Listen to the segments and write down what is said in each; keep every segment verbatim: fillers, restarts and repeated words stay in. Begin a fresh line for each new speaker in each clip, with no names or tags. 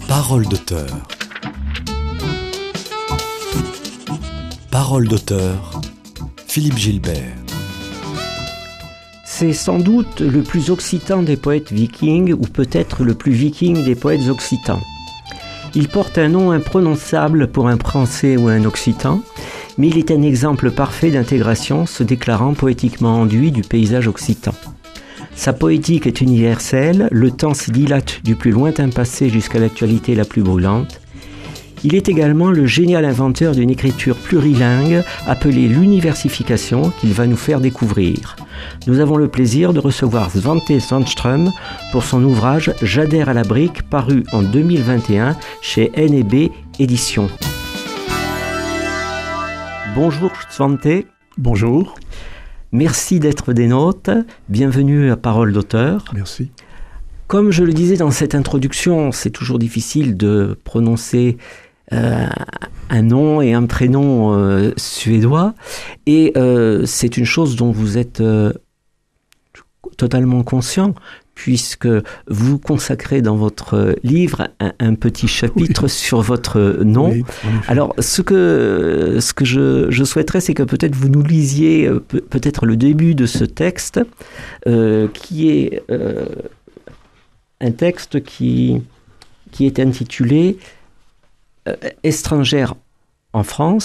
Parole d'auteur. Parole d'auteur, Philippe Gilbert.
C'est sans doute le plus occitan des poètes vikings, ou peut-être le plus viking des poètes occitans. Il porte un nom imprononçable pour un Français ou un Occitan, mais il est un exemple parfait d'intégration, se déclarant poétiquement enduit du paysage occitan. Sa poétique est universelle, le temps s'y dilate du plus lointain passé jusqu'à l'actualité la plus brûlante. Il est également le génial inventeur d'une écriture plurilingue appelée l'universification qu'il va nous faire découvrir. Nous avons le plaisir de recevoir Svante Svanström pour son ouvrage « J'adhère à la brique » paru en deux mille vingt et un chez N et B Éditions. Bonjour Svante.
Bonjour.
Merci d'être des nôtres. Bienvenue à Parole d'auteur.
Merci.
Comme je le disais dans cette introduction, c'est toujours difficile de prononcer euh, un nom et un prénom euh, suédois. Et euh, c'est une chose dont vous êtes euh, totalement conscient, puisque vous consacrez dans votre livre un, un petit chapitre oui. sur votre nom. Oui, alors, ce que, ce que je, je souhaiterais, c'est que peut-être vous nous lisiez euh, pe- peut-être le début de ce texte, euh, qui est euh, un texte qui, qui est intitulé euh, « Étrangère en France »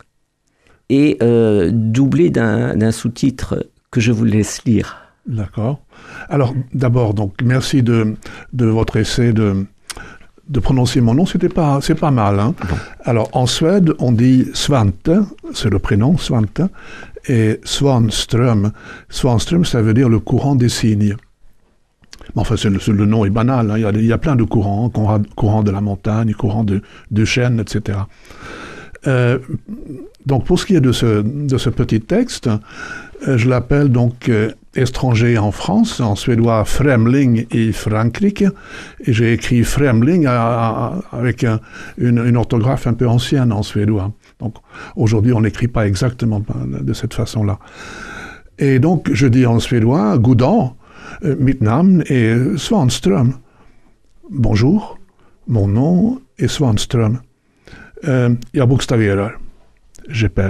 et euh, doublé d'un, d'un sous-titre que je vous laisse lire.
D'accord. Alors, d'abord, donc, merci de, de votre essai de, de prononcer mon nom. C'était pas, c'est pas mal. Hein. Bon. Alors, en Suède, on dit Svante, c'est le prénom, Svante, et Svanström. Svanström, ça veut dire le courant des cygnes. Mais enfin, c'est le, c'est, le nom est banal. Hein. Il y a, il y a plein de courants, courant, courant de la montagne, courant de, de chêne, et cetera. Euh, donc, pour ce qui est de ce, de ce petit texte, euh, je l'appelle donc euh, étranger en France, en suédois Främling i Frankrike, et j'ai écrit Främling à, à, avec un, une, une orthographe un peu ancienne en suédois. Donc, aujourd'hui, on n'écrit pas exactement de cette façon-là. Et donc, je dis en suédois, Goddag, euh, mitt namn est Svanström. Bonjour, mon nom est Svanström. Euh, jag bokstaverar. J'appelle.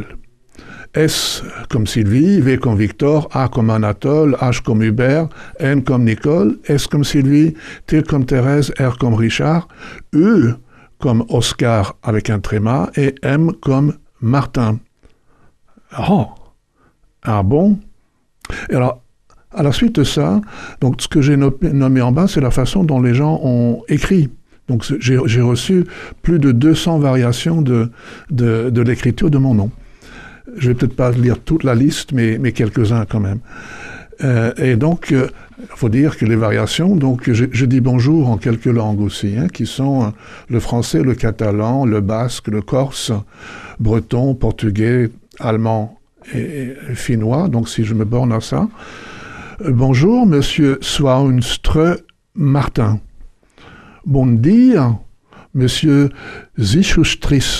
S comme Sylvie, V comme Victor, A comme Anatole, H comme Hubert, N comme Nicole, S comme Sylvie, T comme Thérèse, R comme Richard, U comme Oscar avec un tréma et M comme Martin. Oh, ah bon? Et alors, à la suite de ça, donc ce que j'ai nommé en bas, c'est la façon dont les gens ont écrit. Donc j'ai, j'ai reçu plus de deux cents variations de, de, de l'écriture de mon nom. Je vais peut-être pas lire toute la liste, mais, mais quelques-uns quand même. Euh, et donc, il euh, faut dire que les variations, donc je, je dis bonjour en quelques langues aussi, hein, qui sont euh, le français, le catalan, le basque, le corse, breton, portugais, allemand et, et finnois. Donc si je me borne à ça. Euh, bonjour, monsieur Svanström Martin. Bon dia, monsieur Zichustris.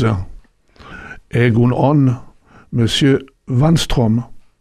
Egun on, monsieur Vanström.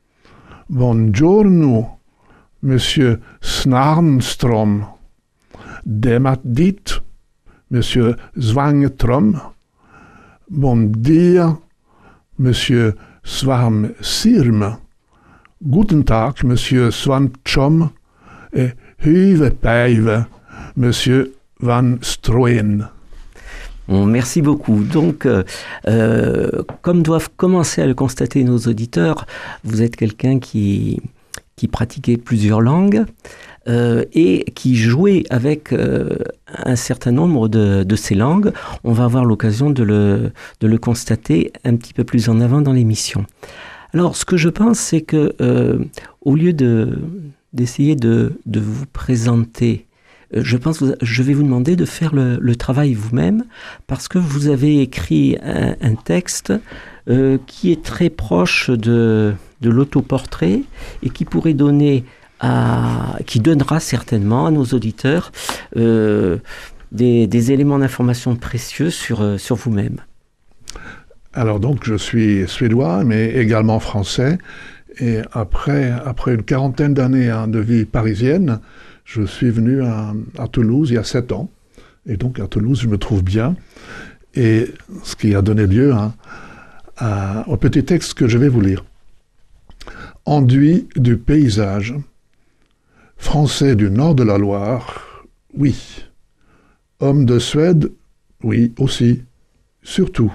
Buongiorno, monsieur Snarnström. Demat dit, monsieur Svangström. Bon dia, monsieur Svarmsirm. Guten Tag, monsieur Svantchom. Et Hyvepeive, monsieur Van Stroen.
Bon, merci beaucoup. Donc, euh, euh, comme doivent commencer à le constater nos auditeurs, vous êtes quelqu'un qui, qui pratiquait plusieurs langues euh, et qui jouait avec euh, un certain nombre de, de ces langues. On va avoir l'occasion de le, de le constater un petit peu plus en avant dans l'émission. Alors, ce que je pense, c'est que euh, au lieu de, d'essayer de, de vous présenter, je pense que je vais vous demander de faire le, le travail vous-même, parce que vous avez écrit un, un texte euh, qui est très proche de, de l'autoportrait et qui pourrait donner à, qui donnera certainement à nos auditeurs euh, des, des éléments d'information précieux sur, sur vous-même.
Alors donc, je suis suédois, mais également français. Et après, après une quarantaine d'années hein, de vie parisienne, je suis venu à, à Toulouse il y a sept ans. Et donc à Toulouse, je me trouve bien. Et ce qui a donné lieu hein, à, au petit texte que je vais vous lire. Enduit du paysage, Français du nord de la Loire, oui. Homme de Suède, oui, aussi, surtout.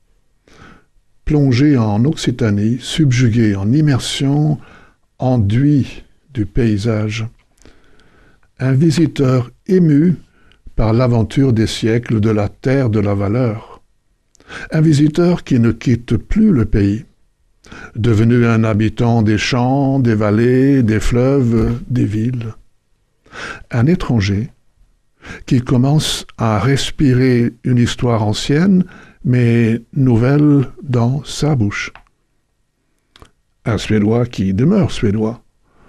Plongé en Occitanie, subjugué en immersion, enduit du paysage. Un visiteur ému par l'aventure des siècles de la terre de la valeur. Un visiteur qui ne quitte plus le pays, devenu un habitant des champs, des vallées, des fleuves, des villes. Un étranger qui commence à respirer une histoire ancienne, mais nouvelle dans sa bouche. Un Suédois qui demeure Suédois.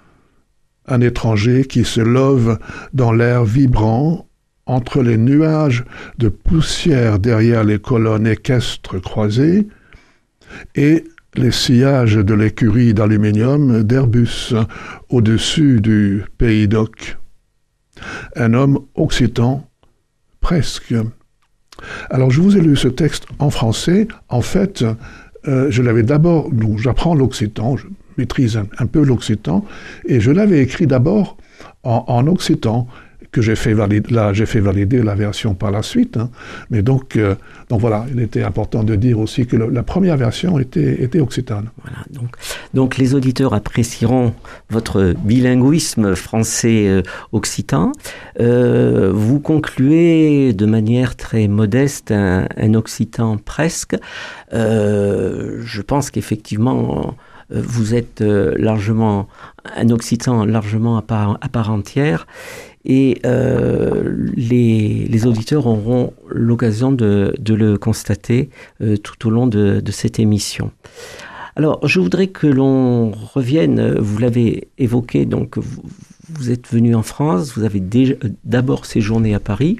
Un étranger qui se love dans l'air vibrant entre les nuages de poussière derrière les colonnes équestres croisées et les sillages de l'écurie d'aluminium d'Airbus au-dessus du pays d'Oc. Un homme occitan, presque. Alors je vous ai lu ce texte en français. En fait, euh, je l'avais d'abord, donc j'apprends l'occitan, je maîtrise un, un peu l'occitan, et je l'avais écrit d'abord en, en occitan, que j'ai fait valider, là j'ai fait valider la version par la suite, hein. Mais donc, euh, donc voilà, il était important de dire aussi que le, la première version était, était occitane.
Voilà, donc, donc les auditeurs apprécieront votre bilinguisme français-occitan. Euh, vous concluez de manière très modeste un, un occitan presque. Euh, je pense qu'effectivement vous êtes largement un occitan largement à part, à part entière. Et euh, les, les auditeurs auront l'occasion de, de le constater euh, tout au long de, de cette émission. Alors, je voudrais que l'on revienne, vous l'avez évoqué, donc vous, vous êtes venu en France, vous avez déjà, d'abord séjourné à Paris,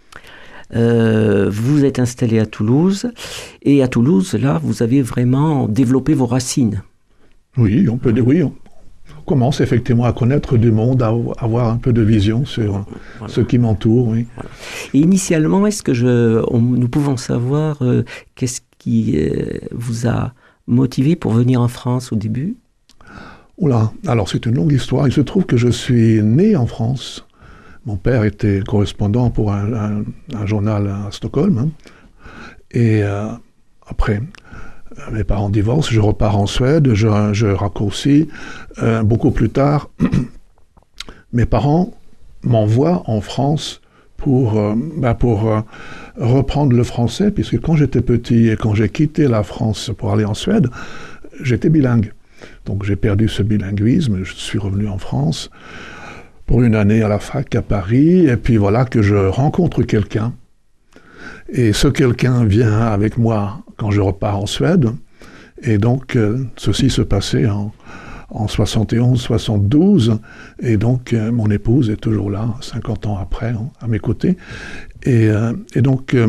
euh, vous êtes installé à Toulouse, et à Toulouse, là, vous avez vraiment développé vos racines.
Oui, on peut dire oui. On commence effectivement à connaître du monde, à avoir un peu de vision sur voilà. ce qui m'entoure. Oui.
Voilà. Et initialement, est-ce que je, on, nous pouvons savoir euh, qu'est-ce qui euh, vous a motivé pour venir en France au début?
Oula, alors c'est une longue histoire. Il se trouve que je suis né en France. Mon père était correspondant pour un, un, un journal à Stockholm. Hein. Et euh, après... mes parents divorcent, je repars en Suède, je, je raccourcis. Euh, beaucoup plus tard, mes parents m'envoient en France pour, euh, ben pour euh, reprendre le français, puisque quand j'étais petit et quand j'ai quitté la France pour aller en Suède, j'étais bilingue. Donc j'ai perdu ce bilinguisme, je suis revenu en France pour une année à la fac à Paris, et puis voilà que je rencontre quelqu'un. Et ce quelqu'un vient avec moi quand je repars en Suède. Et donc, euh, ceci se passait en, en soixante et onze soixante-douze. Et donc, euh, mon épouse est toujours là, cinquante ans après, hein, à mes côtés. Et, euh, et donc, euh,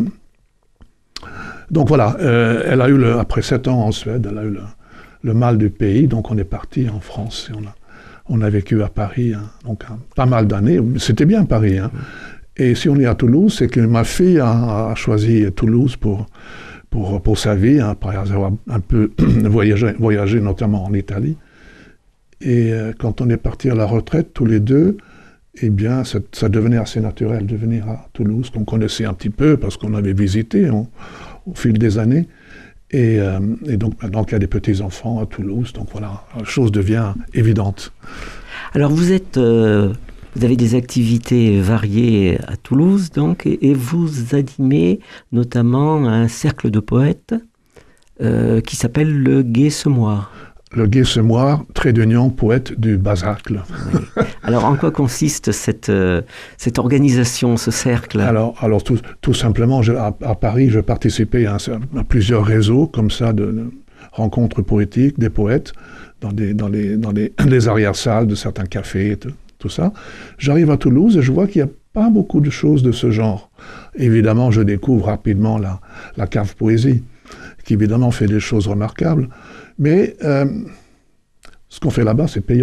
donc voilà, euh, elle a eu, le, après sept ans en Suède, elle a eu le, le mal du pays. Donc, on est parti en France. Et on, a, on a vécu à Paris, hein, donc hein, pas mal d'années. C'était bien Paris, hein. Et si on est à Toulouse, c'est que ma fille a, a choisi Toulouse pour, pour, pour sa vie, hein, après avoir un peu voyagé, voyagé, notamment en Italie. Et euh, quand on est parti à la retraite, tous les deux, eh bien, ça, ça devenait assez naturel de venir à Toulouse, qu'on connaissait un petit peu, parce qu'on avait visité on, au fil des années. Et, euh, et donc, maintenant qu'il y a des petits-enfants à Toulouse, donc voilà, la chose devient évidente.
Alors, vous êtes... Euh... Vous avez des activités variées à Toulouse, donc, et, et vous animez notamment un cercle de poètes euh, qui s'appelle le Gai Semoir.
Le Gai Semoir, trait d'union poète du Basacle.
Oui. Alors, en quoi consiste cette, euh, cette organisation, ce cercle?
Alors, alors tout, tout simplement, je, à, à Paris, je participais à, à plusieurs réseaux comme ça de, de rencontres poétiques des poètes dans, des, dans, les, dans les, les arrière-salles de certains cafés et tout. tout ça. J'arrive à Toulouse et je vois qu'il n'y a pas beaucoup de choses de ce genre. Évidemment, je découvre rapidement la, la cave poésie, qui évidemment fait des choses remarquables, mais euh, ce qu'on fait là-bas, c'est payant.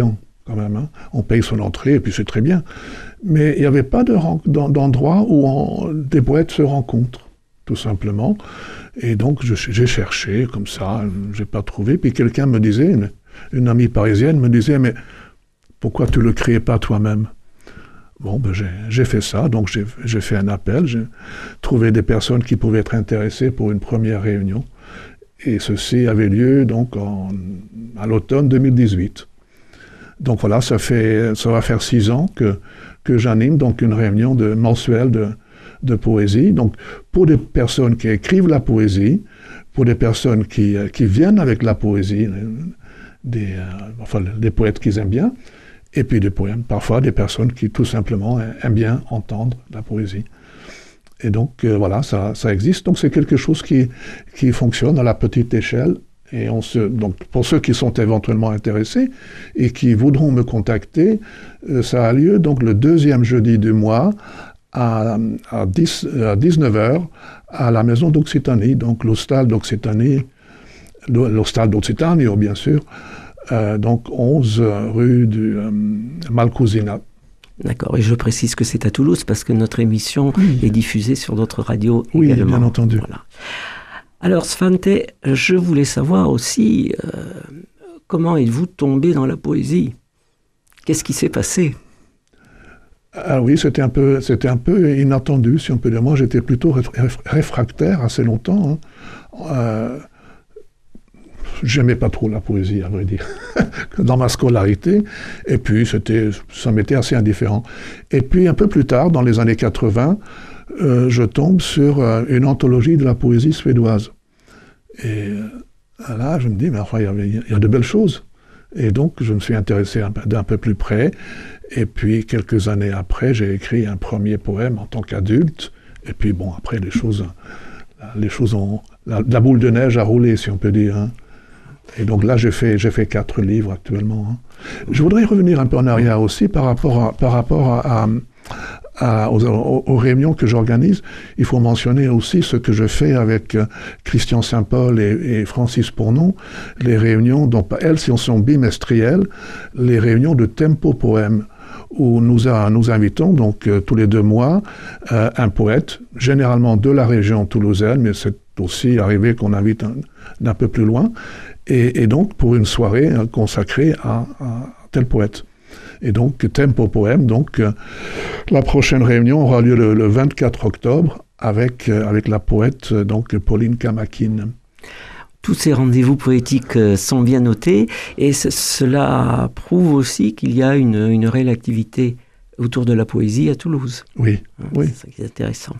quand même. Hein. On paye son entrée, et puis c'est très bien. Mais il n'y avait pas de ren- d'endroit où on, des poètes se rencontrent, tout simplement. Et donc, je, j'ai cherché, comme ça, je n'ai pas trouvé. Puis quelqu'un me disait, une, une amie parisienne me disait, mais pourquoi tu ne le créais pas toi-même ? Bon, ben j'ai, j'ai fait ça, donc j'ai, j'ai fait un appel, j'ai trouvé des personnes qui pouvaient être intéressées pour une première réunion. Et ceci avait lieu donc en, à l'automne deux mille dix-huit. Donc voilà, ça, fait, ça va faire six ans que, que j'anime donc une réunion de, mensuelle de, de poésie. Donc pour des personnes qui écrivent la poésie, pour des personnes qui, qui viennent avec la poésie, des, euh, enfin des poètes qu'ils aiment bien, et puis des poèmes, parfois des personnes qui tout simplement aiment bien entendre la poésie. Et donc euh, voilà, ça, ça existe. Donc c'est quelque chose qui, qui fonctionne à la petite échelle. Et on se, donc pour ceux qui sont éventuellement intéressés et qui voudront me contacter, euh, ça a lieu donc le deuxième jeudi du mois à, à, dix, à dix-neuf heures à la Maison d'Occitanie, donc l'Hostal d'Occitanie, l'Hostal d'Occitanie bien sûr, Euh, donc onze rue du euh, Malcousina.
D'accord, et je précise que c'est à Toulouse parce que notre émission oui. est diffusée sur d'autres radios
oui,
également.
Oui, bien entendu.
Voilà. Alors Svante, je voulais savoir aussi, euh, comment êtes-vous tombé dans la poésie ? Qu'est-ce qui s'est passé ?
Ah oui, c'était un peu, c'était un peu inattendu, si on peut dire. Moi, j'étais plutôt réfractaire assez longtemps. Hein. Euh, J'aimais pas trop la poésie, à vrai dire, dans ma scolarité. Et puis, c'était, ça m'était assez indifférent. Et puis, un peu plus tard, dans les années quatre-vingts, euh, je tombe sur euh, une anthologie de la poésie suédoise. Et euh, là, je me dis, mais enfin, il y, y a de belles choses. Et donc, je me suis intéressé un, d'un peu plus près. Et puis, quelques années après, j'ai écrit un premier poème en tant qu'adulte. Et puis, bon, après, les choses, les choses ont... La, la boule de neige a roulé, si on peut dire, hein. Et donc là, j'ai fait, j'ai fait quatre livres actuellement. Hein. Je voudrais revenir un peu en arrière aussi par rapport à, par rapport à, à, à, aux, aux réunions que j'organise. Il faut mentionner aussi ce que je fais avec Christian Saint-Paul et, et Francis Pournon, les réunions, dont elles sont bimestrielles, les réunions de tempo poème, où nous, a, nous invitons donc euh, tous les deux mois euh, un poète, généralement de la région toulousaine, mais c'est aussi arrivé qu'on invite un, d'un peu plus loin, et, et donc pour une soirée euh, consacrée à, à tel poète. Et donc tempo poème, donc euh, la prochaine réunion aura lieu le, le vingt-quatre octobre avec, euh, avec la poète euh, donc Pauline Kamakine.
Tous ces rendez-vous poétiques sont bien notés et c- cela prouve aussi qu'il y a une, une réelle activité autour de la poésie à Toulouse.
Oui,
hein,
oui.
C'est ça qui est intéressant.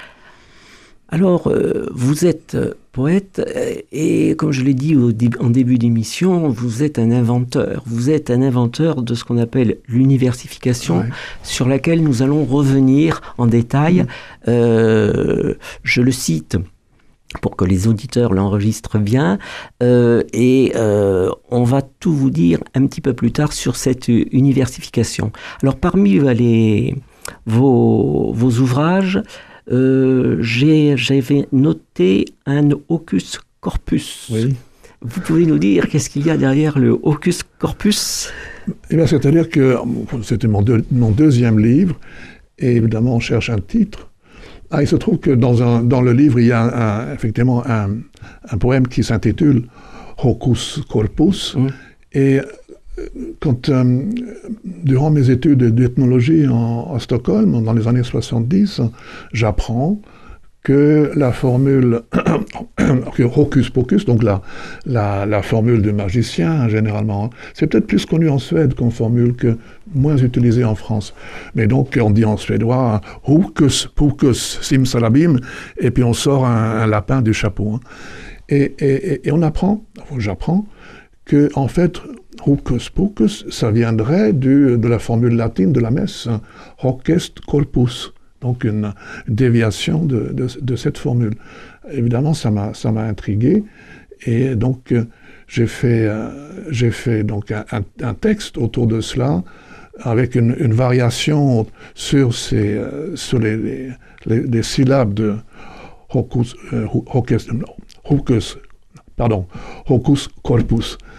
Alors, euh, vous êtes poète et, comme je l'ai dit au dé- en début d'émission, vous êtes un inventeur. Vous êtes un inventeur de ce qu'on appelle l'universification, ouais. sur laquelle nous allons revenir en détail. Mmh. Euh, je le cite pour que les auditeurs l'enregistrent bien, euh, et euh, on va tout vous dire un petit peu plus tard sur cette universification. Alors parmi les, vos, vos ouvrages, euh, j'ai, j'avais noté un Hocus Corpus.
Oui.
Vous pouvez nous dire qu'est-ce qu'il y a derrière le Hocus Corpus ?
Eh bien, c'est-à-dire que c'était mon, deux, mon deuxième livre, et évidemment on cherche un titre. Ah, il se trouve que dans, un, dans le livre, il y a un, un, effectivement un, un poème qui s'intitule Hocus Corpus. Mmh. Et quand, euh, durant mes études d'ethnologie en, à Stockholm, dans les années soixante-dix, j'apprends que la formule que Hocus Pocus, donc la, la, la formule du magicien, généralement, c'est peut-être plus connu en Suède comme formule que moins utilisée en France. Mais donc, on dit en suédois Hocus Pocus Simsalabim, et puis on sort un, un lapin du chapeau. Hein. Et, et, et on apprend, j'apprends, que en fait, Hocus Pocus, ça viendrait du, de la formule latine de la messe, Hoc est corpus. Donc une, une déviation de, de, de cette formule. Évidemment, ça m'a, ça m'a intrigué, et donc euh, j'ai fait, euh, j'ai fait donc un, un, un texte autour de cela, avec une, une variation sur, ces, euh, sur les, les, les, les syllabes de Hocus, euh, Hocus, Hocus, pardon, Hocus Corpus.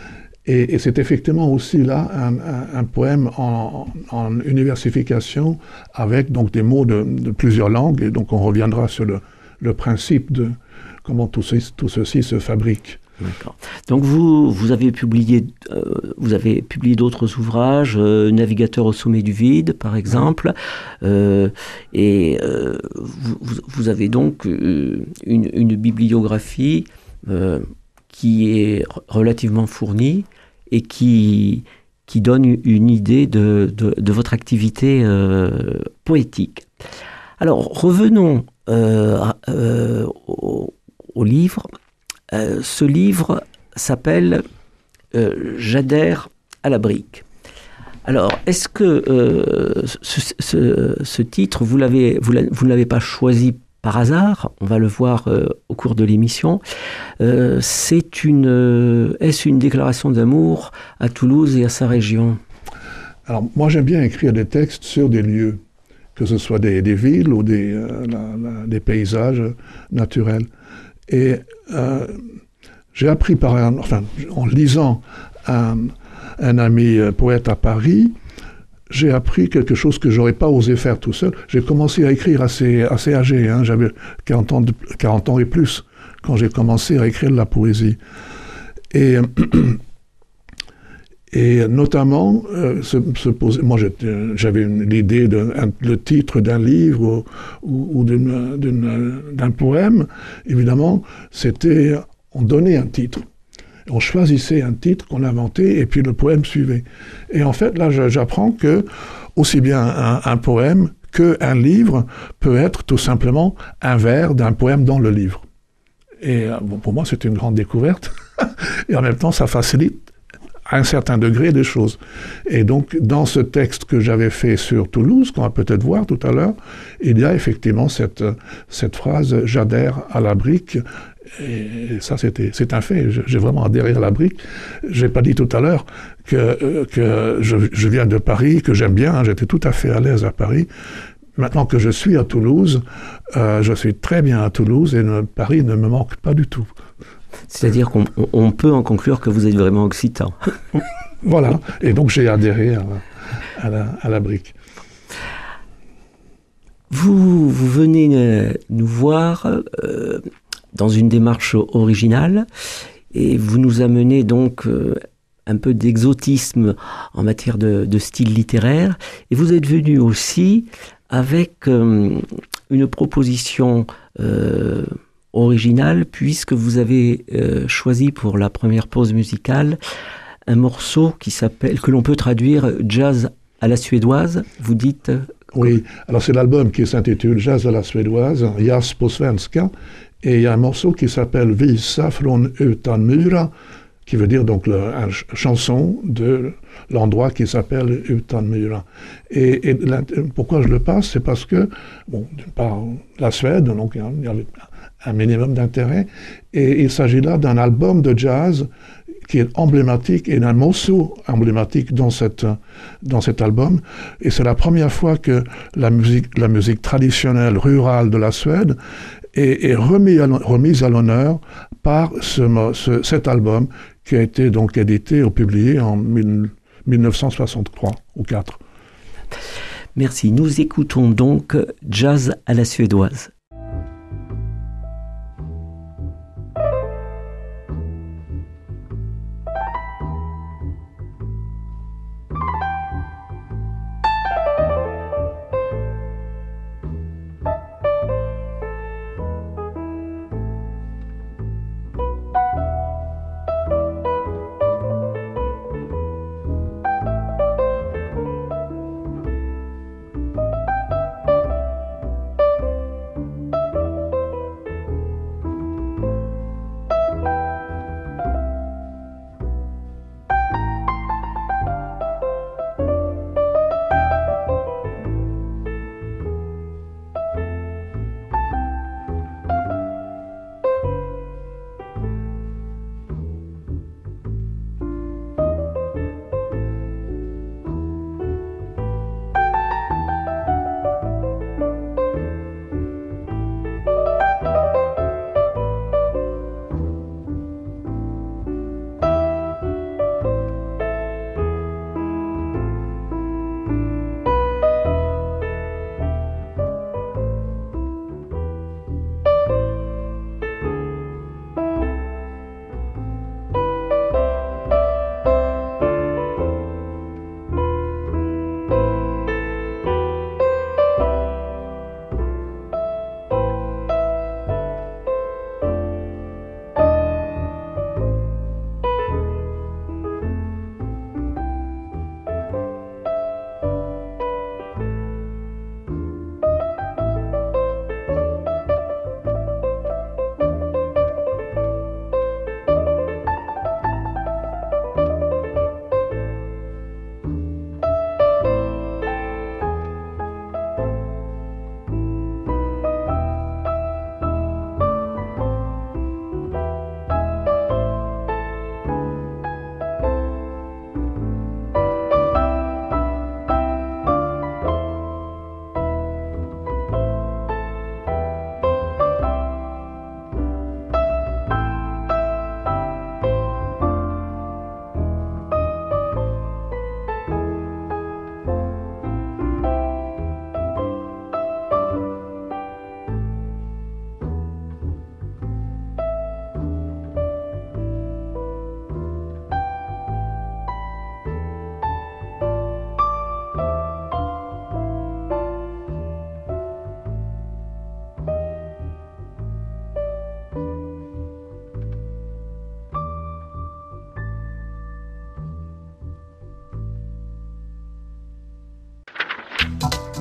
Et, et c'est effectivement aussi là un, un, un poème en, en universification avec donc des mots de, de plusieurs langues. Et donc on reviendra sur le, le principe de comment tout, ce, tout ceci se fabrique.
D'accord. Donc vous, vous avez publié, euh, vous avez publié d'autres ouvrages, euh, Navigateur au sommet du vide, par exemple, euh, et euh, vous, vous avez donc euh, une, une bibliographie euh, qui est relativement fournie et qui, qui donne une idée de, de, de votre activité euh, poétique. Alors revenons euh, euh, au, au livre. Euh, ce livre s'appelle euh, « J'adhère à la brique ». Alors, est-ce que euh, ce, ce, ce titre, vous l'avez, vous ne l'avez pas choisi par hasard? On va le voir euh, au cours de l'émission. Euh, c'est une, euh, est-ce une déclaration d'amour à Toulouse et à sa région?
Alors, moi, j'aime bien écrire des textes sur des lieux, que ce soit des, des villes ou des, euh, la, la, des paysages naturels. Et euh, j'ai appris par un, enfin, en lisant un, un ami poète à Paris, j'ai appris quelque chose que j'aurais pas osé faire tout seul. J'ai commencé à écrire assez, assez âgé, hein, j'avais quarante ans, de, quarante ans et plus quand j'ai commencé à écrire de la poésie. Et, et notamment, euh, se, se poser, moi j'avais l'idée de un, le titre d'un livre ou, ou d'une, d'une, d'un poème. Évidemment, c'était, on donnait un titre. On choisissait un titre qu'on inventait et puis le poème suivait. Et en fait, là, j'apprends que aussi bien un, un poème qu'un livre peut être tout simplement un vers d'un poème dans le livre. Et bon, pour moi, c'était une grande découverte. Et en même temps, ça facilite à un certain degré des choses. Et donc, dans ce texte que j'avais fait sur Toulouse, qu'on va peut-être voir tout à l'heure, il y a effectivement cette, cette phrase « J'adhère à la brique ». Et ça, c'était, c'est un fait. J'ai vraiment adhéré à la brique. Je n'ai pas dit tout à l'heure que, que je, je viens de Paris, que j'aime bien. Hein, j'étais tout à fait à l'aise à Paris. Maintenant que je suis à Toulouse, euh, je suis très bien à Toulouse et ne, Paris ne me manque pas du tout.
C'est-à-dire qu'on on peut en conclure que vous êtes vraiment occitan.
Voilà. Et donc, j'ai adhéré à, à, la, à la brique.
Vous, vous venez nous voir euh, dans une démarche originale et vous nous amenez donc euh, un peu d'exotisme en matière de, de style littéraire. Et vous êtes venu aussi avec euh, une proposition euh, originale puisque vous avez euh, choisi pour la première pause musicale un morceau qui s'appelle, que l'on peut traduire jazz à la suédoise. Vous dites...
Oui, alors c'est l'album qui s'intitule Jazz à la suédoise, Jazz på svenska, et il y a un morceau qui s'appelle Visa från utan myra, qui veut dire donc le, une chanson de l'endroit qui s'appelle Utan myra. Et, et pourquoi je le passe, c'est parce que, bon, d'une part, la Suède, donc il y a un minimum d'intérêt, et il s'agit là d'un album de jazz qui est emblématique et d'un morceau emblématique dans, cette, dans cet album. Et c'est la première fois que la musique, la musique traditionnelle rurale de la Suède est, est remis à, remise à l'honneur par ce, ce, cet album qui a été donc édité ou publié en mille neuf cent soixante-trois ou quatre.
Merci. Nous écoutons donc Jazz à la suédoise.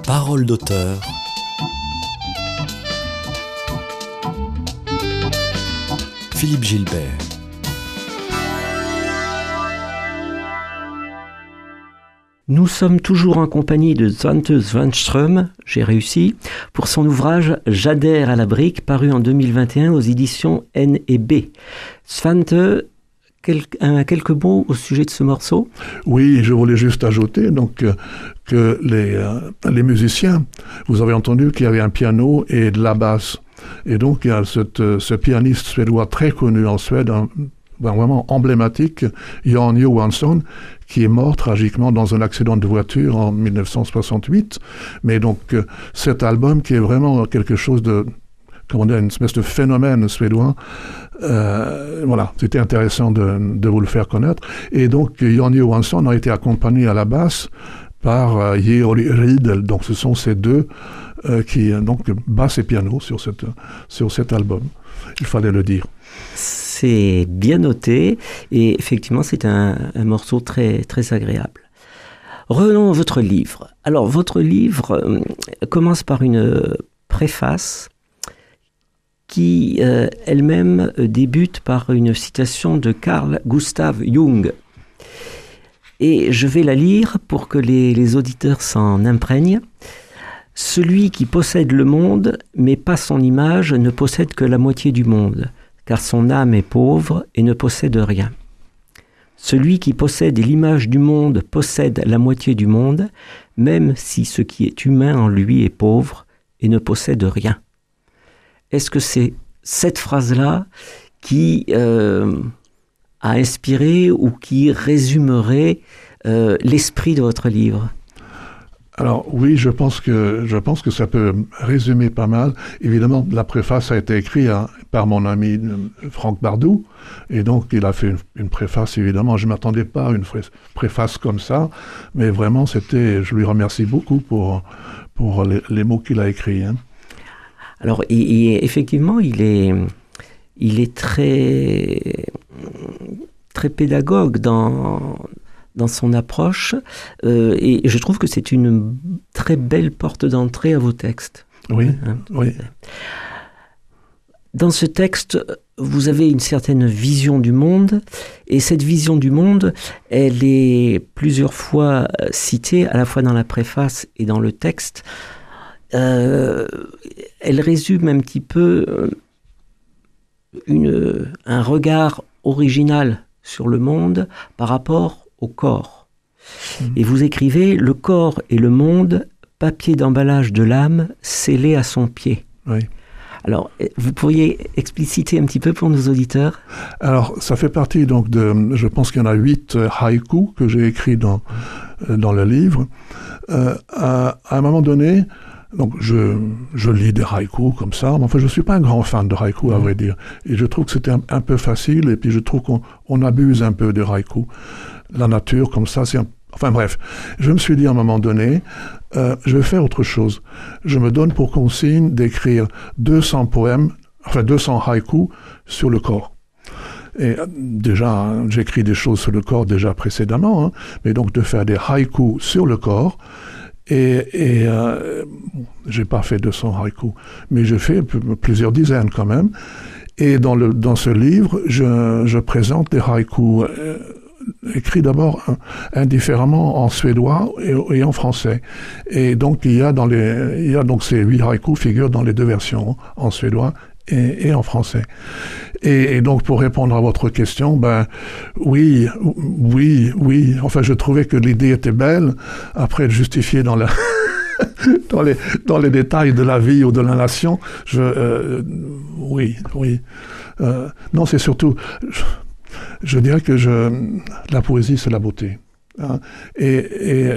Parole d'auteur. Philippe Gilbert.
Nous sommes toujours en compagnie de Svante Svanström, j'ai réussi, pour son ouvrage « J'adhère à la brique » paru en deux mille vingt et un aux éditions N et B. Svante, quel, un, quelques mots au sujet de ce morceau?
Oui, je voulais juste ajouter donc, euh, que les, euh, les musiciens, vous avez entendu qu'il y avait un piano et de la basse. Et donc il y a cette, ce pianiste suédois très connu en Suède, un, ben vraiment emblématique, Jan Johansson, qui est mort tragiquement dans un accident de voiture en mille neuf cent soixante-huit. Mais donc, euh, cet album qui est vraiment quelque chose de, comment dire, une espèce de phénomène suédois, euh, voilà, c'était intéressant de, de vous le faire connaître. Et donc, Jan Johansson a été accompagné à la basse par euh, Georg Riedel. Donc, ce sont ces deux euh, qui, donc, basse et piano sur, cette, sur cet album. Il fallait le dire.
C'est bien noté et effectivement c'est un, un morceau très, très agréable. Revenons à votre livre. Alors votre livre euh, commence par une préface qui euh, elle-même débute par une citation de Carl Gustav Jung. Et je vais la lire pour que les, les auditeurs s'en imprègnent. « Celui qui possède le monde, mais pas son image, ne possède que la moitié du monde. Car son âme est pauvre et ne possède rien. Celui qui possède l'image du monde possède la moitié du monde, même si ce qui est humain en lui est pauvre et ne possède rien. » Est-ce que c'est cette phrase-là qui euh, a inspiré ou qui résumerait euh, l'esprit de votre livre ?
Alors oui, je pense que je pense que ça peut résumer pas mal. Évidemment, la préface a été écrite hein, par mon ami Franck Bardou, et donc il a fait une, une préface. Évidemment, je m'attendais pas à une préface comme ça, mais vraiment, c'était. Je lui remercie beaucoup pour pour les, les mots qu'il a écrits. Hein.
Alors, et, et effectivement, il est il est très très pédagogue dans dans son approche, euh, et je trouve que c'est une très belle porte d'entrée à vos textes.
Oui,
hein,
oui.
Dans ce texte, vous avez une certaine vision du monde, et cette vision du monde, elle est plusieurs fois citée, à la fois dans la préface et dans le texte. Euh, elle résume un petit peu une, un regard original sur le monde par rapport au corps. Mmh. Et vous écrivez « Le corps et le monde, papier d'emballage de l'âme, scellé à son pied. »
Oui.
Alors, vous pourriez expliciter un petit peu pour nos auditeurs ?
Alors, ça fait partie donc de, je pense qu'il y en a huit haïkus que j'ai écrits dans, dans le livre. Euh, à, à un moment donné, donc je, je lis des haïkus comme ça, mais enfin je ne suis pas un grand fan de haïkus, à vrai dire. Et je trouve que c'était un, un peu facile, et puis je trouve qu'on on abuse un peu des haïkus. La nature, comme ça, c'est un... Enfin bref, je me suis dit à un moment donné, euh, je vais faire autre chose. Je me donne pour consigne d'écrire deux cents poèmes, enfin deux cents haïkus sur le corps. Et déjà, j'écris des choses sur le corps déjà précédemment, hein, mais donc de faire des haïkus sur le corps. Et, et euh, j'ai pas fait deux cents haïkus, mais j'ai fait p- plusieurs dizaines quand même. Et dans, le, dans ce livre, je, je présente des haïkus euh, écrits d'abord indifféremment en suédois et, et en français. Et donc il y a dans les, il y a donc ces huit haïkus figurent dans les deux versions, en suédois et, et en français. Et, et donc pour répondre à votre question, ben oui, oui, oui. Enfin, je trouvais que l'idée était belle. Après, de justifier dans la dans les dans les détails de la vie ou de la nation, je euh, oui, oui. Euh, non, c'est surtout. Je, Je dirais que je, la poésie, c'est la beauté. Hein. Et, et,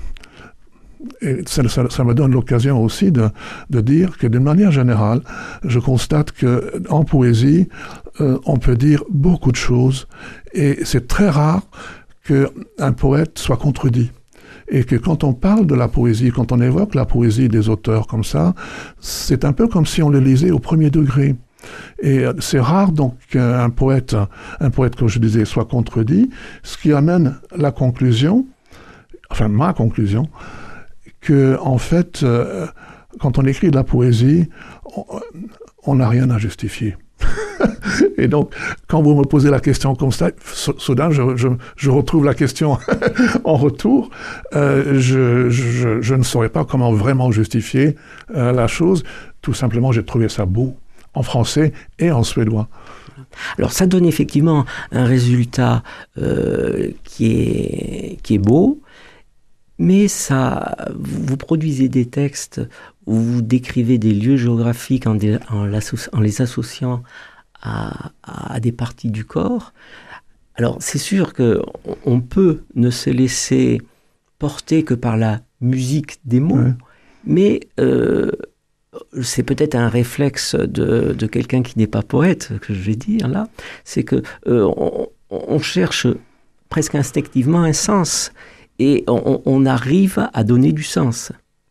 et ça, ça, ça me donne l'occasion aussi de, de dire que d'une manière générale, je constate qu'en poésie, euh, on peut dire beaucoup de choses. Et c'est très rare qu'un poète soit contredit. Et que quand on parle de la poésie, quand on évoque la poésie des auteurs comme ça, c'est un peu comme si on le lisait au premier degré. Et c'est rare donc qu'un poète, un poète, comme je disais, soit contredit, ce qui amène la conclusion, enfin ma conclusion, que, en fait, euh, quand on écrit de la poésie, on n'a rien à justifier. Et donc, quand vous me posez la question comme ça, soudain, je, je, je retrouve la question en retour. Euh, je, je, je ne saurais pas comment vraiment justifier euh, la chose. Tout simplement, j'ai trouvé ça beau en français et en suédois.
Alors, ça donne effectivement un résultat euh, qui est, qui est beau, mais ça, vous produisez des textes où vous décrivez des lieux géographiques en, des, en, en les associant à, à des parties du corps. Alors, c'est sûr qu'on peut ne se laisser porter que par la musique des mots, ouais. mais euh, c'est peut-être un réflexe de, de quelqu'un qui n'est pas poète, que je vais dire là, c'est que euh, on, on cherche presque instinctivement un sens, et on, on arrive à donner du sens.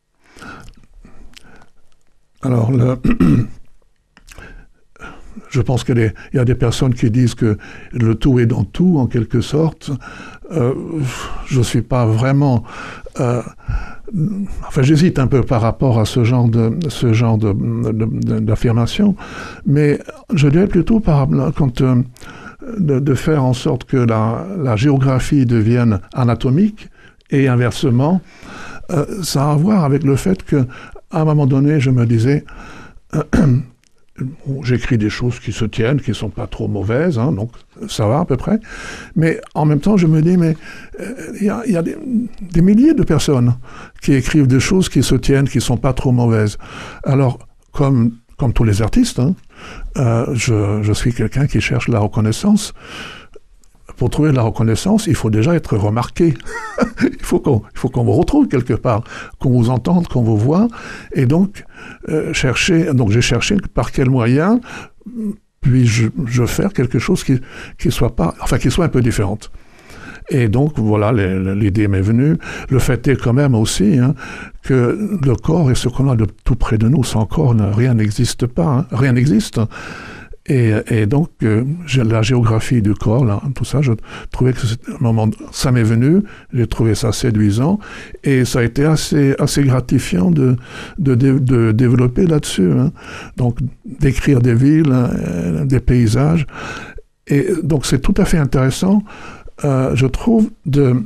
Alors, le... je pense qu'il y a des personnes qui disent que le tout est dans tout, en quelque sorte. Euh, je ne suis pas vraiment... Euh, enfin, j'hésite un peu par rapport à ce genre de, ce genre de, de, de, d'affirmation, mais je dirais plutôt par, quand, euh, de, de faire en sorte que la, la géographie devienne anatomique, et inversement, euh, ça a à voir avec le fait que à un moment donné, je me disais, euh, bon, j'écris des choses qui se tiennent, qui ne sont pas trop mauvaises, hein, donc ça va à peu près. Mais en même temps, je me dis, mais il euh, y, y a des, des milliers de personnes qui écrivent des choses qui se tiennent, qui ne sont pas trop mauvaises. Alors, comme, comme tous les artistes, hein, euh, je, je suis quelqu'un qui cherche la reconnaissance. Pour trouver de la reconnaissance, il faut déjà être remarqué. il faut qu'on, il faut qu'on vous retrouve quelque part, qu'on vous entende, qu'on vous voit. Et donc, euh, chercher, donc j'ai cherché par quel moyen puis-je je faire quelque chose qui, qui soit pas, enfin, qui soit un peu différente. Et donc, voilà, les, l'idée m'est venue. Le fait est quand même aussi hein, que le corps est ce qu'on a de tout près de nous. Sans corps, rien n'existe pas, hein, rien n'existe. Et, et donc, euh, la géographie du corps, là, tout ça, je trouvais que un moment, ça m'est venu, j'ai trouvé ça séduisant, et ça a été assez, assez gratifiant de, de, de, de développer là-dessus. Hein. Donc, d'écrire des villes, euh, des paysages. Et donc, c'est tout à fait intéressant, euh, je trouve, de...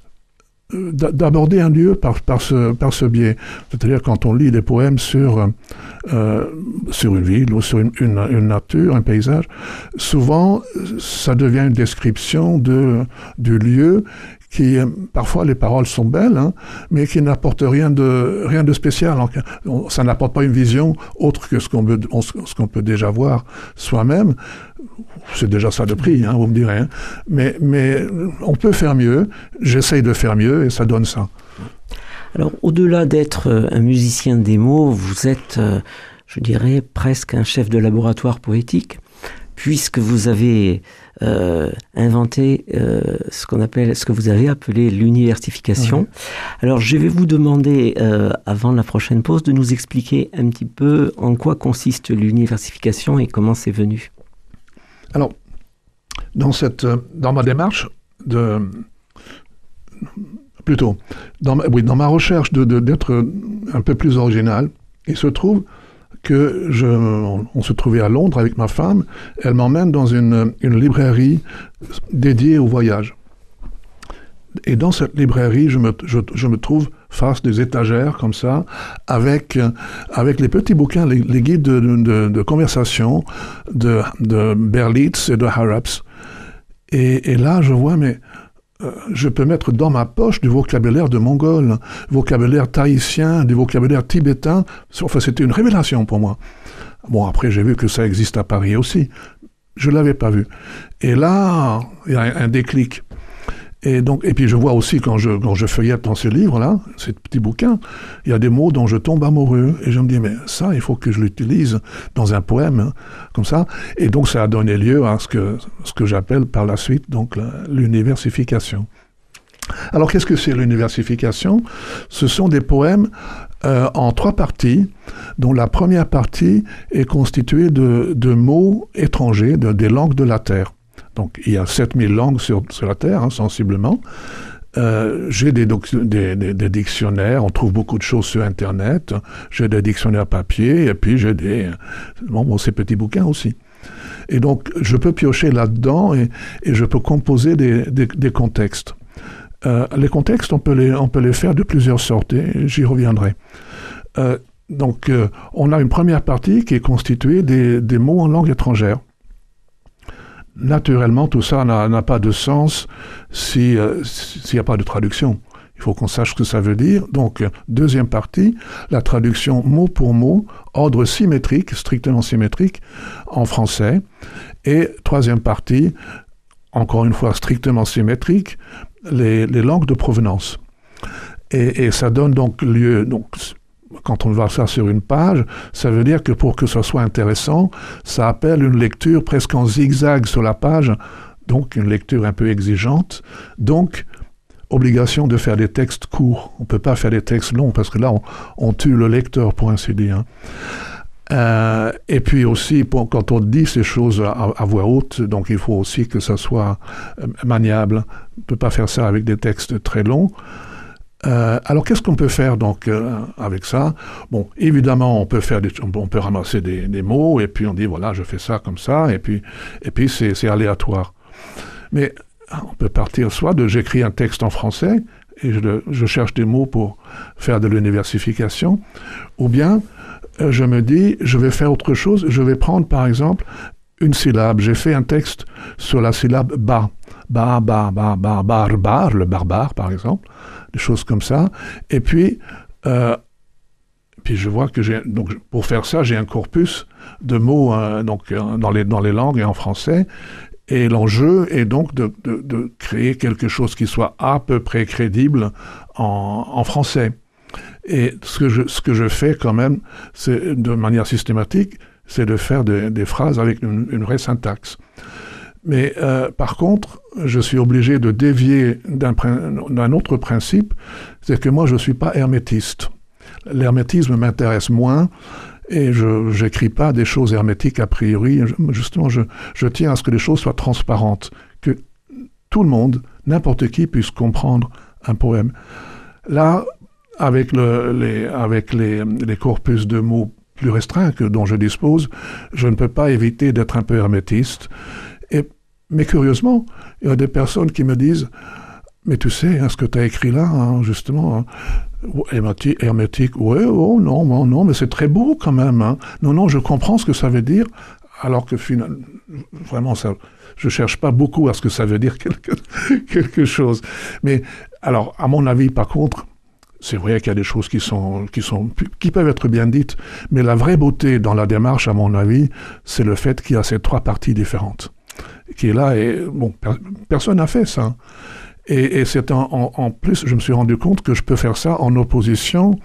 d'aborder un lieu par, par, ce, par ce biais. C'est-à-dire quand on lit des poèmes sur, euh, sur une ville ou sur une, une, une nature, un paysage, souvent ça devient une description de, du lieu qui, parfois les paroles sont belles, hein, mais qui n'apportent rien de, rien de spécial. Ça n'apporte pas une vision autre que ce qu'on peut, ce qu'on peut déjà voir soi-même. C'est déjà ça de prix, hein, vous me direz. Hein. Mais, mais on peut faire mieux. J'essaye de faire mieux et ça donne ça.
Alors, au-delà d'être un musicien des mots, vous êtes, je dirais, presque un chef de laboratoire poétique, puisque vous avez euh, inventé euh, ce qu'on appelle, ce que vous avez appelé l'universification. Ouais. Alors, je vais vous demander, euh, avant la prochaine pause, de nous expliquer un petit peu en quoi consiste l'universification et comment c'est venu.
Alors, dans, cette, dans ma démarche, de, plutôt, dans ma, oui, dans ma recherche de, de, d'être un peu plus original, il se trouve que je, on, on se trouvait à Londres avec ma femme, elle m'emmène dans une, une librairie dédiée au voyage. Et dans cette librairie, je me, je, je me trouve face des étagères comme ça, avec, avec les petits bouquins, les, les guides de, de, de conversation de, de Berlitz et de Harraps. Et, et là, je vois, mais euh, je peux mettre dans ma poche du vocabulaire de mongol, vocabulaire tahitien, du vocabulaire tibétain. Enfin, c'était une révélation pour moi. Bon, après, j'ai vu que ça existe à Paris aussi. Je ne l'avais pas vu. Et là, il y a un, un déclic. Et, donc, et puis je vois aussi quand je, quand je feuillette dans ces livres-là, ces petits bouquins, il y a des mots dont je tombe amoureux. Et je me dis, mais ça, il faut que je l'utilise dans un poème, hein, comme ça. Et donc ça a donné lieu à ce que, ce que j'appelle par la suite donc, la, l'universification. Alors qu'est-ce que c'est l'universification ? Ce sont des poèmes euh, en trois parties, dont la première partie est constituée de, de mots étrangers, de, des langues de la Terre. Donc, il y a sept mille langues sur, sur la Terre, hein, sensiblement. Euh, j'ai des, doc- des, des, des dictionnaires, on trouve beaucoup de choses sur Internet, j'ai des dictionnaires papier, et puis j'ai des, bon, bon, ces petits bouquins aussi. Et donc, je peux piocher là-dedans et, et je peux composer des, des, des contextes. Euh, les contextes, on peut les, on peut les faire de plusieurs sortes, et j'y reviendrai. Euh, donc, euh, on a une première partie qui est constituée des, des mots en langue étrangère. Naturellement, tout ça n'a, n'a pas de sens si, euh, s'il n'y a pas de traduction. Il faut qu'on sache ce que ça veut dire. Donc, deuxième partie, la traduction mot pour mot, ordre symétrique, strictement symétrique, en français. Et troisième partie, encore une fois strictement symétrique, les, les langues de provenance. Et, et ça donne donc lieu... Donc, quand on voit ça sur une page, ça veut dire que pour que ça soit intéressant, ça appelle une lecture presque en zigzag sur la page, donc une lecture un peu exigeante. Donc, obligation de faire des textes courts. On ne peut pas faire des textes longs, parce que là, on, on tue le lecteur, pour ainsi dire. Euh, et puis aussi, pour, quand on dit ces choses à, à voix haute, donc il faut aussi que ça soit maniable. On ne peut pas faire ça avec des textes très longs. Euh, alors, qu'est-ce qu'on peut faire donc euh, avec ça? Bon, évidemment, on peut faire, des, on peut ramasser des, des mots et puis on dit voilà, je fais ça comme ça et puis et puis c'est, c'est aléatoire. Mais on peut partir soit de j'écris un texte en français et je, je cherche des mots pour faire de l'universification, ou bien euh, je me dis je vais faire autre chose. Je vais prendre par exemple une syllabe. J'ai fait un texte sur la syllabe ba, ba, ba, ba, ba, barbare, le barbare par exemple. Des choses comme ça. Et puis, euh, puis je vois que j'ai... Donc, pour faire ça, j'ai un corpus de mots euh, donc, euh, dans, les, dans les langues et en français. Et l'enjeu est donc de, de, de créer quelque chose qui soit à peu près crédible en, en français. Et ce que, je, ce que je fais quand même, c'est, de manière systématique, c'est de faire de, des phrases avec une, une vraie syntaxe. Mais euh, par contre, je suis obligé de dévier d'un, d'un autre principe, c'est que moi je ne suis pas hermétiste. L'hermétisme m'intéresse moins et je n'écris pas des choses hermétiques a priori. Justement, je, je tiens à ce que les choses soient transparentes, que tout le monde, n'importe qui, puisse comprendre un poème. Là, avec, le, les, avec les, les corpus de mots plus restreints que, dont je dispose, je ne peux pas éviter d'être un peu hermétiste. Et, mais curieusement, il y a des personnes qui me disent « Mais tu sais, hein, ce que tu as écrit là, hein, justement, hein, hermétique, hermétique, ouais, oh non, non, non, mais c'est très beau quand même. Hein. Non, non, je comprends ce que ça veut dire, alors que finalement, vraiment, ça, je ne cherche pas beaucoup à ce que ça veut dire quelque, quelque chose. Mais alors, à mon avis, par contre, c'est vrai qu'il y a des choses qui sont, qui sont, qui peuvent être bien dites, mais la vraie beauté dans la démarche, à mon avis, c'est le fait qu'il y a ces trois parties différentes, qui est là, et bon, per, personne n'a fait ça. Et, et c'est en, en, en plus, je me suis rendu compte que je peux faire ça en opposition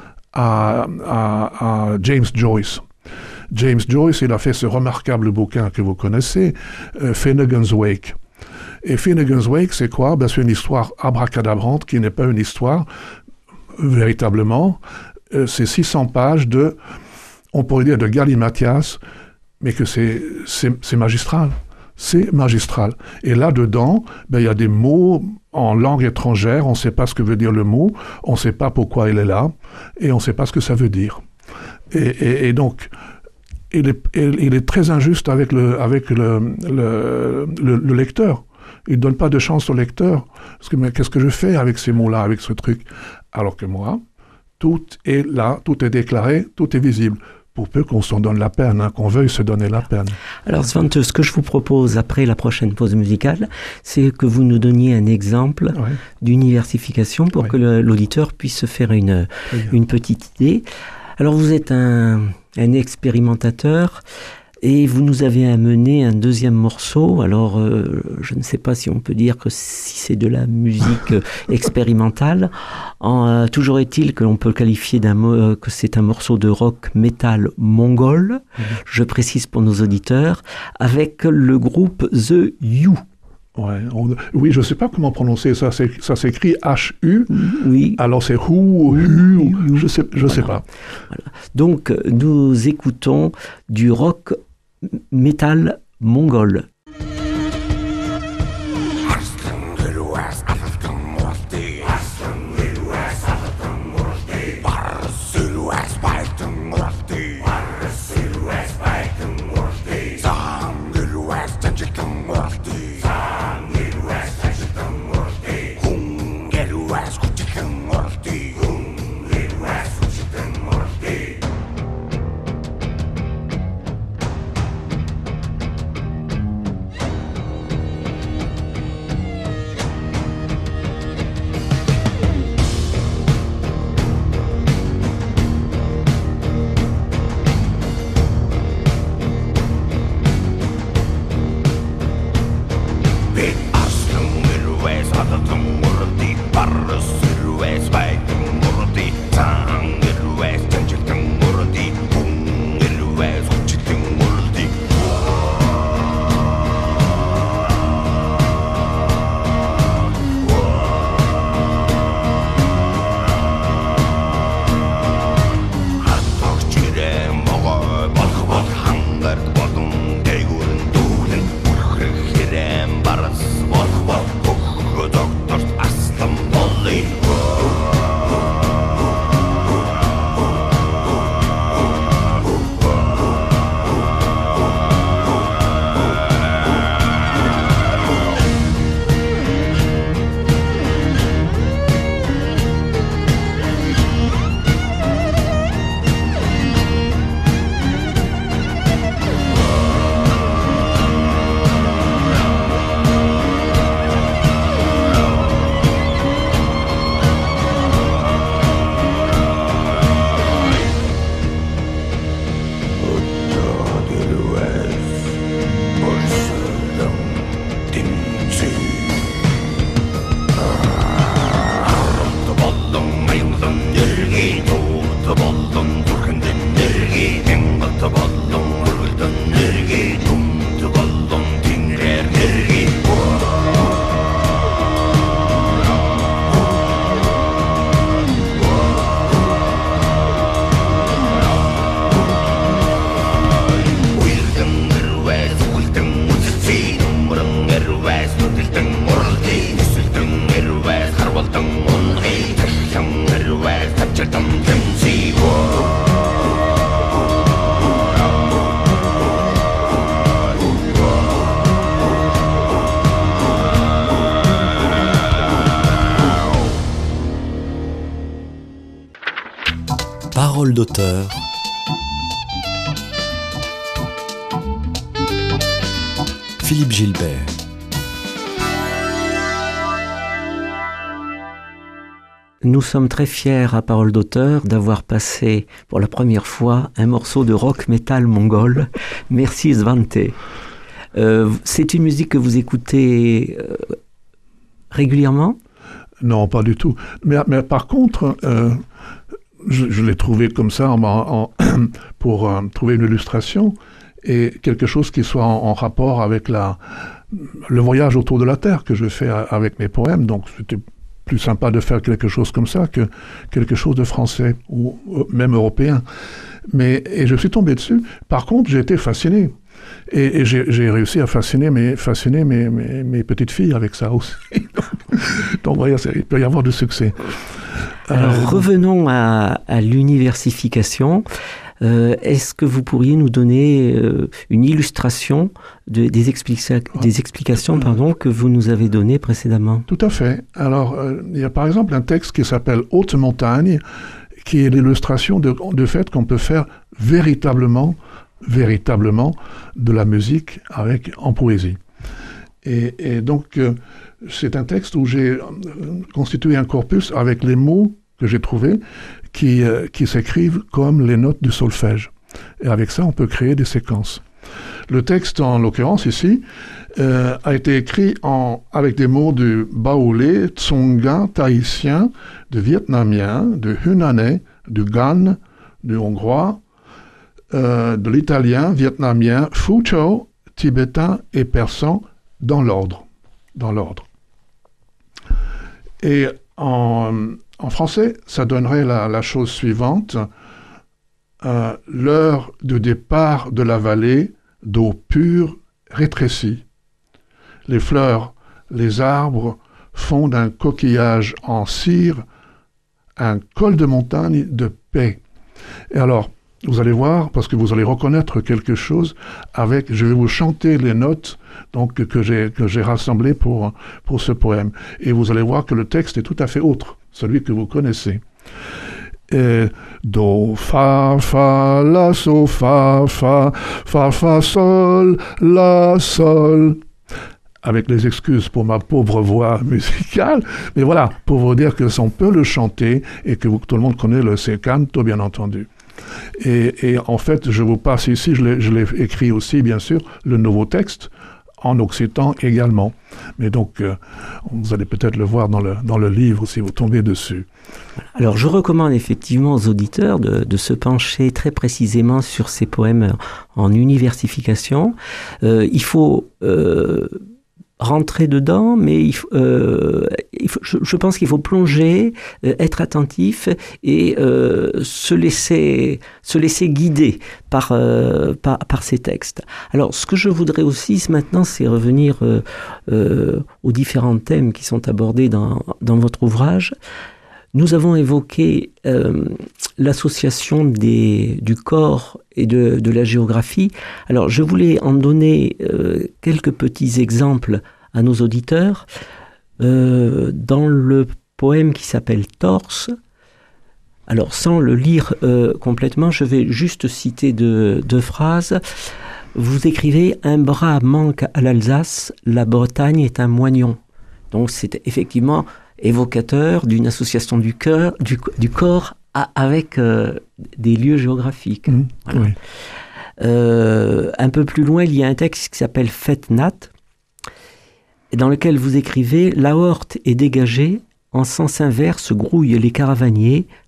à, à, à James Joyce. James Joyce, il a fait ce remarquable bouquin que vous connaissez, euh, Finnegan's Wake. Et Finnegan's Wake, c'est quoi? Ben, c'est une histoire abracadabrante qui n'est pas une histoire véritablement. Euh, c'est six cents pages de, on pourrait dire de galimatias, mais que c'est, c'est, c'est magistral. C'est magistral. Et là-dedans, ben, il y a des mots en langue étrangère, on ne sait pas ce que veut dire le mot, on ne sait pas pourquoi il est là, et on ne sait pas ce que ça veut dire. Et, et, et donc, il est, il est très injuste avec le, avec le, le, le, le lecteur. Il ne donne pas de chance au lecteur. Parce que, mais qu'est-ce que je fais avec ces mots-là, avec ce truc? Alors que moi, tout est là, tout est déclaré, tout est visible. Pour peu qu'on s'en donne la peine, hein, qu'on veuille se donner la peine.
Alors Svante, ce que je vous propose après la prochaine pause musicale, c'est que vous nous donniez un exemple ouais. d'universification pour ouais. que le, l'auditeur puisse se faire une, une petite idée. Alors vous êtes un, un expérimentateur et vous nous avez amené un deuxième morceau. Alors euh, je ne sais pas si on peut dire que si c'est de la musique expérimentale. En, euh, toujours est-il que l'on peut qualifier d'un euh, que c'est un morceau de rock metal mongol. Mmh. Je précise pour nos auditeurs, avec le groupe The U.
Ouais, on, oui, je ne sais pas comment prononcer ça. C'est, ça s'écrit H U.
Oui.
Alors c'est Hu, Hu, je ne sais, je voilà. sais pas.
Voilà. Donc nous écoutons du rock metal mongol.
Parole d'auteur. Philippe Gilbert.
Nous sommes très fiers à Parole d'auteur d'avoir passé pour la première fois un morceau de rock metal mongol. Merci Svante. Euh, c'est une musique que vous écoutez euh, régulièrement ?
Non, pas du tout. Mais, mais par contre, euh, je, je l'ai trouvé comme ça en, en, pour euh, trouver une illustration et quelque chose qui soit en, en rapport avec la, le voyage autour de la Terre que je fais avec mes poèmes. Donc c'était plus sympa de faire quelque chose comme ça que quelque chose de français ou même européen. Mais, et je suis tombé dessus. Par contre, j'ai été fasciné. Et, et j'ai, j'ai réussi à fasciner mes, fasciner mes, mes, mes petites filles avec ça aussi. Donc, voyez, il peut y avoir du succès.
Alors, euh, revenons à, à l'universification. Euh, est-ce que vous pourriez nous donner euh, une illustration de, des, explica- des explications pardon, que vous nous avez données précédemment ?
Tout à fait. Alors, euh, il y a par exemple un texte qui s'appelle « Haute montagne », qui est l'illustration de, de fait qu'on peut faire véritablement, véritablement de la musique avec, en poésie. Et, et donc, euh, c'est un texte où j'ai euh, constitué un corpus avec les mots que j'ai trouvés qui, euh, qui s'écrivent comme les notes du solfège. Et avec ça, on peut créer des séquences. Le texte, en l'occurrence ici, euh, a été écrit en, avec des mots du baoulé, tsonga, tahitien, de vietnamien, de hunanais, du gan, du hongrois, euh, de l'italien, vietnamien, fuzhou, tibétain et persan, dans l'ordre. Dans l'ordre. Et en, en français, ça donnerait la, la chose suivante. Euh, l'heure de départ de la vallée, d'eau pure rétrécie. Les fleurs, les arbres font d'un coquillage en cire un col de montagne de paix. Et alors, vous allez voir, parce que vous allez reconnaître quelque chose avec, je vais vous chanter les notes donc, que j'ai, que j'ai rassemblées pour, pour ce poème. Et vous allez voir que le texte est tout à fait autre, celui que vous connaissez. Et do, fa, fa, la, so, fa, fa, fa, fa, sol, la, sol. Avec les excuses pour ma pauvre voix musicale, mais voilà, pour vous dire que on peut le chanter et que vous, tout le monde connaît le se canto, bien entendu. Et, et en fait, je vous passe ici, je l'ai, je l'ai écrit aussi, bien sûr, le nouveau texte, en occitan également. Mais donc, euh, vous allez peut-être le voir dans le, dans le livre si vous tombez dessus.
Alors, je recommande effectivement aux auditeurs de, de se pencher très précisément sur ces poèmes en universification. Euh, il faut... Euh, rentrer dedans, mais il faut, euh, il faut, je, je pense qu'il faut plonger, euh, être attentif et euh, se laisser se laisser guider par, euh, par par ces textes. Alors, ce que je voudrais aussi maintenant, c'est revenir euh, euh, aux différents thèmes qui sont abordés dans dans votre ouvrage. Nous avons évoqué euh, l'association des, du corps et de, de la géographie. Alors, je voulais en donner euh, quelques petits exemples à nos auditeurs. Euh, dans le poème qui s'appelle « Torse », alors sans le lire euh, complètement, je vais juste citer deux, deux phrases. Vous écrivez « Un bras manque à l'Alsace, la Bretagne est un moignon ». Donc, c'est effectivement évocateur d'une association du, cœur, du, du corps à, avec euh, des lieux géographiques.
Mmh,
voilà.
Oui.
Euh, un peu plus loin, il y a un texte qui s'appelle « Fête Nat », dans lequel vous écrivez « L'aorte est dégagée, en sens inverse grouillent les caravaniers,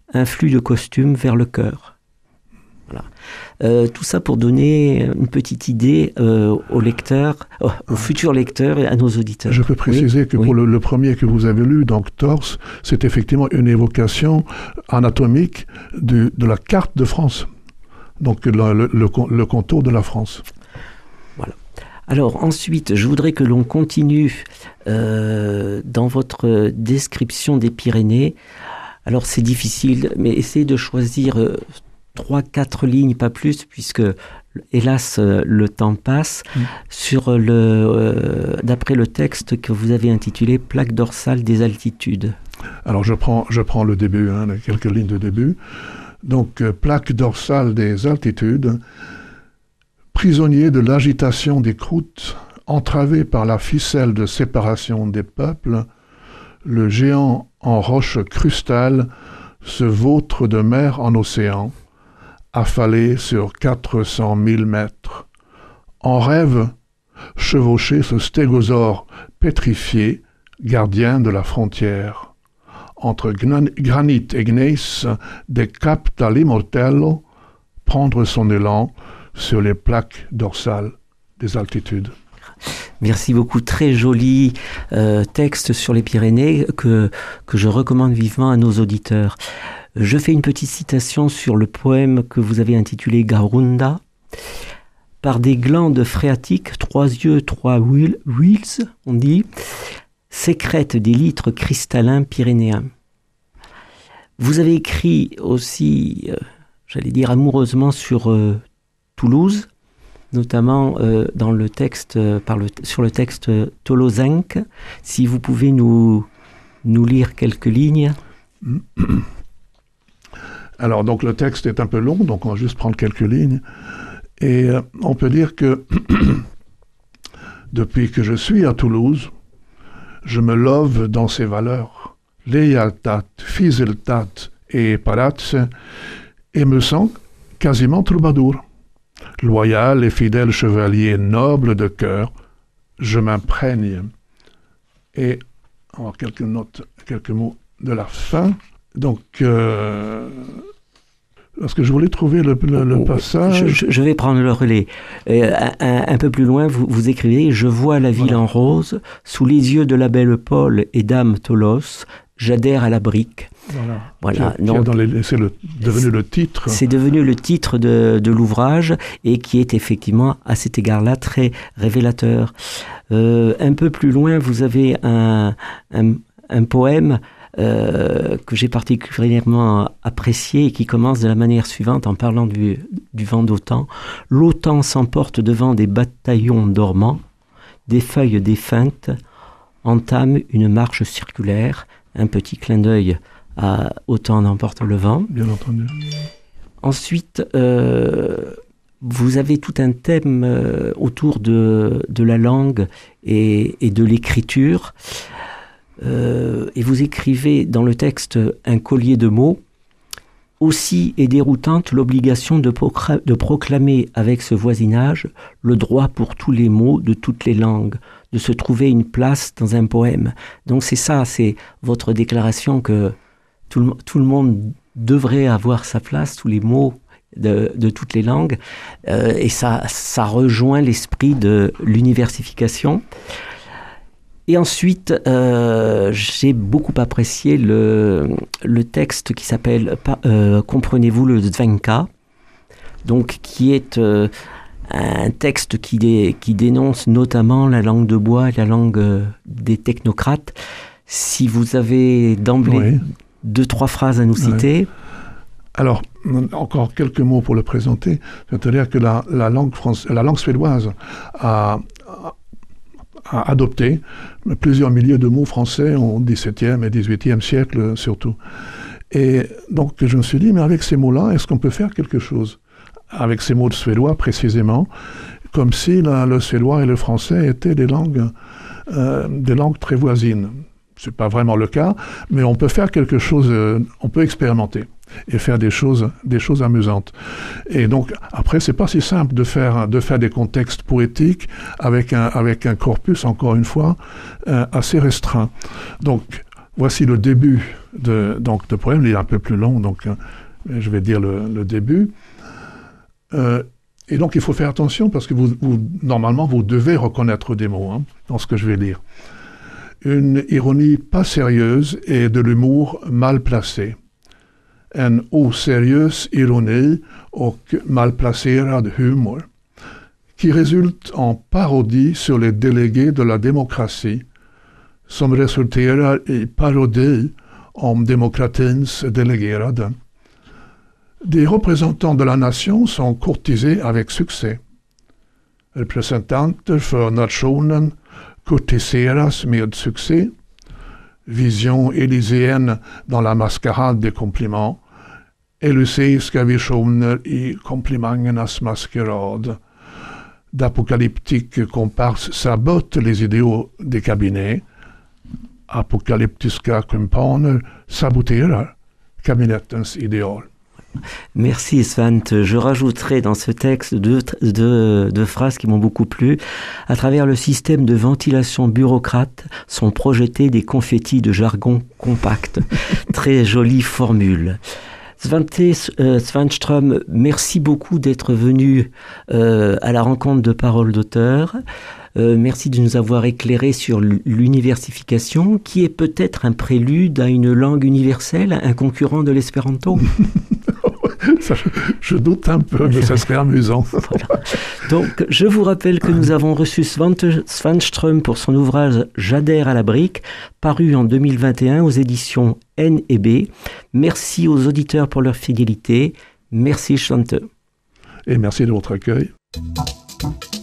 un flux de costumes vers le cœur. Voilà. Euh, tout ça pour donner une petite idée euh, aux lecteurs, oh, aux futurs lecteurs et à nos auditeurs.
Je peux préciser oui, que oui. pour le, le premier que vous avez lu, donc Torse, c'est effectivement une évocation anatomique du, de la carte de France, donc le, le, le, le contour de la France.
Voilà. Alors ensuite, je voudrais que l'on continue euh, dans votre description des Pyrénées. Alors c'est difficile, mais essayez de choisir euh, trois, quatre lignes, pas plus, puisque hélas le temps passe, mmh. sur le, euh, d'après le texte que vous avez intitulé « Plaque dorsale des altitudes ».
Alors je prends, je prends le début, hein, quelques lignes de début. Donc, euh, plaque dorsale des altitudes, prisonnier de l'agitation des croûtes, entravé par la ficelle de séparation des peuples, le géant en roche crustale se vautre de mer en océan, affalé sur quatre cent mille mètres. En rêve, chevauché ce stégosaure pétrifié, gardien de la frontière. Entre gnan- granit et gneiss, décapta l'immortello, prendre son élan sur les plaques dorsales des altitudes.
Merci beaucoup. Très joli euh, texte sur les Pyrénées que, que je recommande vivement à nos auditeurs. Je fais une petite citation sur le poème que vous avez intitulé Garunda. Par des glandes phréatiques, trois yeux, trois wheels, on dit, sécrètent des litres cristallins pyrénéens. Vous avez écrit aussi, euh, j'allais dire amoureusement, sur euh, Toulouse, notamment euh, dans le texte, euh, par le, sur le texte euh, Tolozinc. Si vous pouvez nous, nous lire quelques lignes.
Alors, donc le texte est un peu long, donc on va juste prendre quelques lignes. Et euh, on peut dire que depuis que je suis à Toulouse, je me love dans ses valeurs, lealtat, fidélité et paratse, et me sens quasiment troubadour. Loyal et fidèle chevalier noble de cœur, je m'imprègne. Et alors, quelques notes, quelques mots de la fin. Donc, euh, parce que je voulais trouver le, le, le passage.
Je, je vais prendre le relais. Euh, un, un peu plus loin, vous, vous écrivez « Je vois la ville voilà. en rose, sous les yeux de la belle Paul et dame Tolos, j'adhère à la brique. »
Voilà,
voilà.
Qui, qui dans les, c'est le, devenu le titre.
C'est devenu le titre de, de l'ouvrage et qui est effectivement, à cet égard-là, très révélateur. Euh, un peu plus loin, vous avez un, un, un poème euh, que j'ai particulièrement apprécié et qui commence de la manière suivante en parlant du, du vent d'OTAN. « L'OTAN s'emporte devant des bataillons dormants, des feuilles défuntes entament une marche circulaire. » Un petit clin d'œil à Autant n'emporte le vent.
Bien entendu.
Ensuite, euh, vous avez tout un thème euh, autour de, de la langue et, et de l'écriture. Euh, et vous écrivez dans le texte un collier de mots. Aussi est déroutante l'obligation de, procra- de proclamer avec ce voisinage le droit pour tous les mots de toutes les langues, de se trouver une place dans un poème. Donc c'est ça, c'est votre déclaration que tout le, tout le monde devrait avoir sa place, tous les mots de, de toutes les langues, euh, et ça, ça rejoint l'esprit de l'universification. Et ensuite, euh, j'ai beaucoup apprécié le, le texte qui s'appelle euh, « Comprenez-vous le Zvenka ?» donc qui est euh, un texte qui, dé, qui dénonce notamment la langue de bois et la langue euh, des technocrates. Si vous avez d'emblée oui. deux, trois phrases à nous citer.
Oui. Alors, encore quelques mots pour le présenter. C'est-à-dire que la, la, langue, française, la langue suédoise a... a a adopté plusieurs milliers de mots français au dix-septième et dix-huitième siècle surtout. Et donc je me suis dit, mais avec ces mots-là, est-ce qu'on peut faire quelque chose avec ces mots de suédois précisément, comme si la, le suédois et le français étaient des langues, euh, des langues très voisines. C'est pas vraiment le cas, mais on peut faire quelque chose, euh, on peut expérimenter et faire des choses, des choses amusantes. Et donc, après, c'est pas si simple de faire, de faire des contextes poétiques avec un, avec un corpus, encore une fois, euh, assez restreint. Donc, voici le début de, donc, de poème. Il est un peu plus long, donc euh, je vais dire le, le début. Euh, et donc, il faut faire attention parce que vous, vous, normalement, vous devez reconnaître des mots hein, dans ce que je vais lire. Une ironie pas sérieuse et de l'humour mal placé. En oseriös ironi och malplacerad humor qui résulte en parodie sur les délégués de la démocratie som resulterar i parodi om demokratins delegerade. Des représentants de la nation sont courtisés avec succès. Representanter för nationen courtiseras med succès. Vision élyséenne dans la mascarade des compliments. Elyseiska visioner i komplimangernas maskerad. D'apocalyptiques comparses sabotent les idéaux des cabinets. Apokalyptiska kumpaner saboterar kabinettens idéal.
Merci Svante. Je rajouterai dans ce texte deux, deux, deux phrases qui m'ont beaucoup plu. À travers le système de ventilation bureaucrate sont projetés des confettis de jargon compact. Très jolie formule. Svante euh, Svanström, merci beaucoup d'être venu euh, à la rencontre de Paroles d'auteur. Euh, merci de nous avoir éclairé sur l'universification, qui est peut-être un prélude à une langue universelle, un concurrent de l'espéranto.
Ça, je, je doute un peu, mais ça serait amusant.
Voilà. Donc, je vous rappelle que nous avons reçu Svante Svanström pour son ouvrage « J'adhère à la brique », paru en deux mille vingt et un aux éditions N et B. Merci aux auditeurs pour leur fidélité. Merci Svante.
Et merci de votre accueil.